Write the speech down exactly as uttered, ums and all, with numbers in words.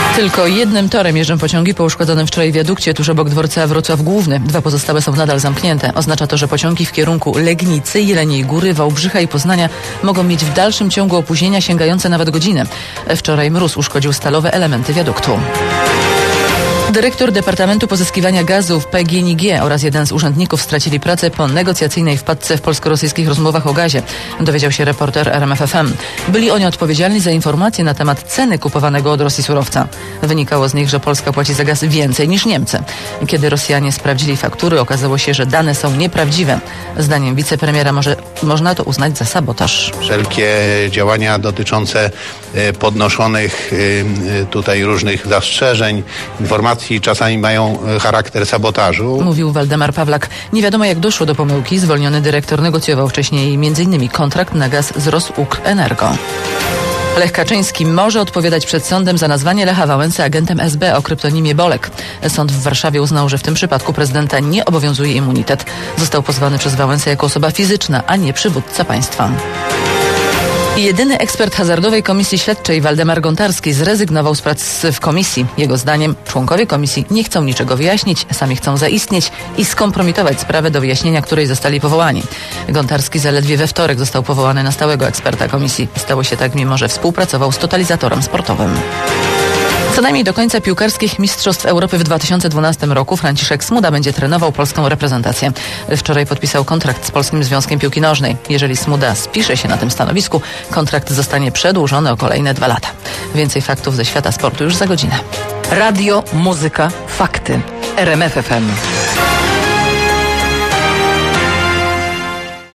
Tylko jednym torem jeżdżą pociągi po uszkodzonym wczoraj wiadukcie tuż obok dworca Wrocław Główny. Dwa pozostałe są nadal zamknięte. Oznacza to, że pociągi w kierunku Legnicy, Jeleniej Góry, Wałbrzycha i Poznania mogą mieć w dalszym ciągu opóźnienia sięgające nawet godziny. Wczoraj mróz uszkodził stalowe elementy wiaduktu. Dyrektor Departamentu Pozyskiwania Gazu w P G N I G oraz jeden z urzędników stracili pracę po negocjacyjnej wpadce w polsko-rosyjskich rozmowach o gazie, dowiedział się reporter R M F F M. Byli oni odpowiedzialni za informacje na temat ceny kupowanego od Rosji surowca. Wynikało z nich, że Polska płaci za gaz więcej niż Niemcy. Kiedy Rosjanie sprawdzili faktury, okazało się, że dane są nieprawdziwe. Zdaniem wicepremiera może, można to uznać za sabotaż. Wszelkie działania dotyczące podnoszonych tutaj różnych zastrzeżeń, informacji czasami mają charakter sabotażu. Mówił Waldemar Pawlak. Nie wiadomo, jak doszło do pomyłki. Zwolniony dyrektor negocjował wcześniej między innymi kontrakt na gaz z Rosukrenergo. Lech Kaczyński może odpowiadać przed sądem za nazwanie Lecha Wałęsy agentem S B o kryptonimie Bolek. Sąd w Warszawie uznał, że w tym przypadku prezydenta nie obowiązuje immunitet. Został pozwany przez Wałęsę jako osoba fizyczna, a nie przywódca państwa. Jedyny ekspert hazardowej komisji śledczej Waldemar Gontarski zrezygnował z pracy w komisji. Jego zdaniem członkowie komisji nie chcą niczego wyjaśnić, sami chcą zaistnieć i skompromitować sprawę, do wyjaśnienia której zostali powołani. Gontarski zaledwie we wtorek został powołany na stałego eksperta komisji. Stało się tak, mimo że współpracował z totalizatorem sportowym. Co najmniej do końca piłkarskich Mistrzostw Europy w dwa tysiące dwunastym roku Franciszek Smuda będzie trenował polską reprezentację. Wczoraj podpisał kontrakt z Polskim Związkiem Piłki Nożnej. Jeżeli Smuda spisze się na tym stanowisku, kontrakt zostanie przedłużony o kolejne dwa lata. Więcej faktów ze świata sportu już za godzinę. Radio, muzyka, fakty. R M F F M.